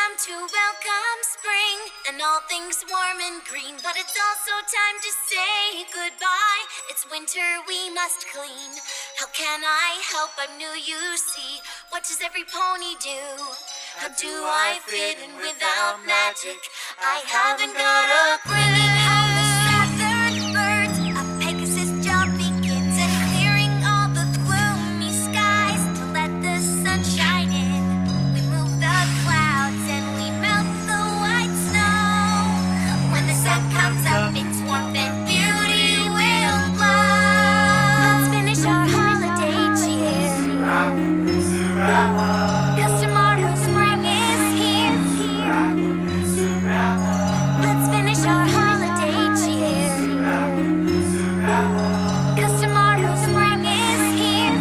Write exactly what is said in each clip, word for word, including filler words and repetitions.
time to welcome spring and all things warm and green. But it's also time to say goodbye. It's winter, we must clean. How can I help? I'm new, you see. What does every pony do? How do I fit in without magic? I haven't got a clue. How the southern birds, a Pegasus job begins, and clearing all the gloomy skies to let the sun shine in. We move the clouds and we melt the white snow. When the sun comes up, its warmth and beauty will glow. Let's finish our holiday cheer. 'Cause tomorrow spring is here. Let's finish our holiday cheer. 'Cause tomorrow spring is here.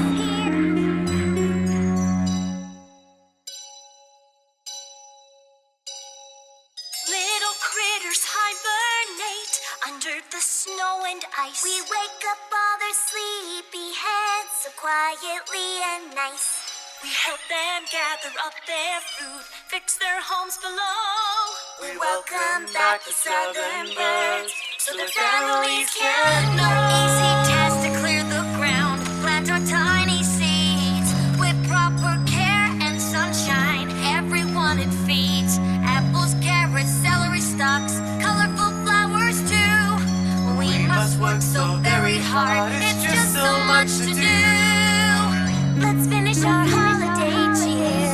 Little critters hibernate under the snow and ice. We wake up all their sleepy heads so quietly and nice. We help them gather up their food, fix their homes below. We welcome back the southern birds so their families can know. No easy task to clear the ground, plant our tiny seeds with proper care and sunshine. Everyone it feeds. Apples, carrots, celery stalks, colorful flowers too. We must work so very hard, it's just so much to do. Let's finish our holiday cheer.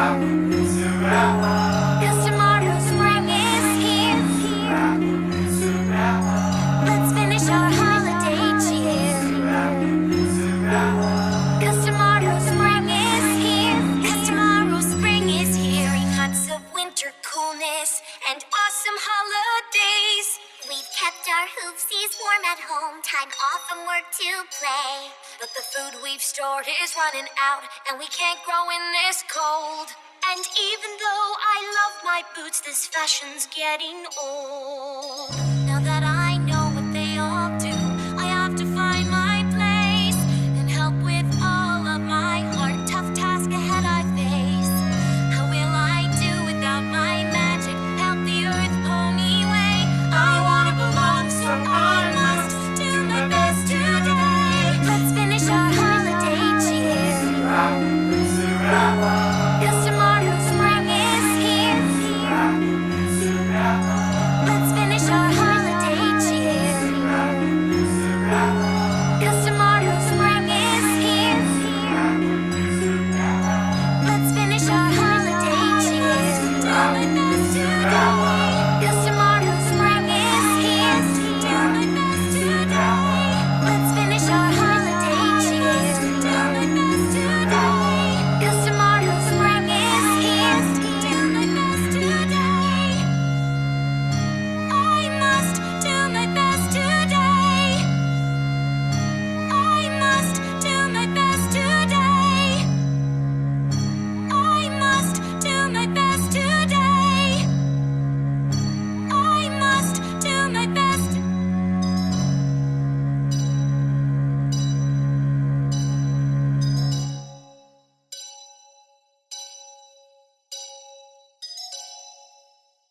'Cause tomorrow spring is here. Let's finish our holiday cheer. 'Cause tomorrow spring is here. 'Cause tomorrow spring is here. Months of winter coolness and awesome holidays. We've kept our hoofsies warm at home, time off from work to play. But the food we've stored is running out, and we can't grow in this cold. And even though I love my boots, this fashion's getting old.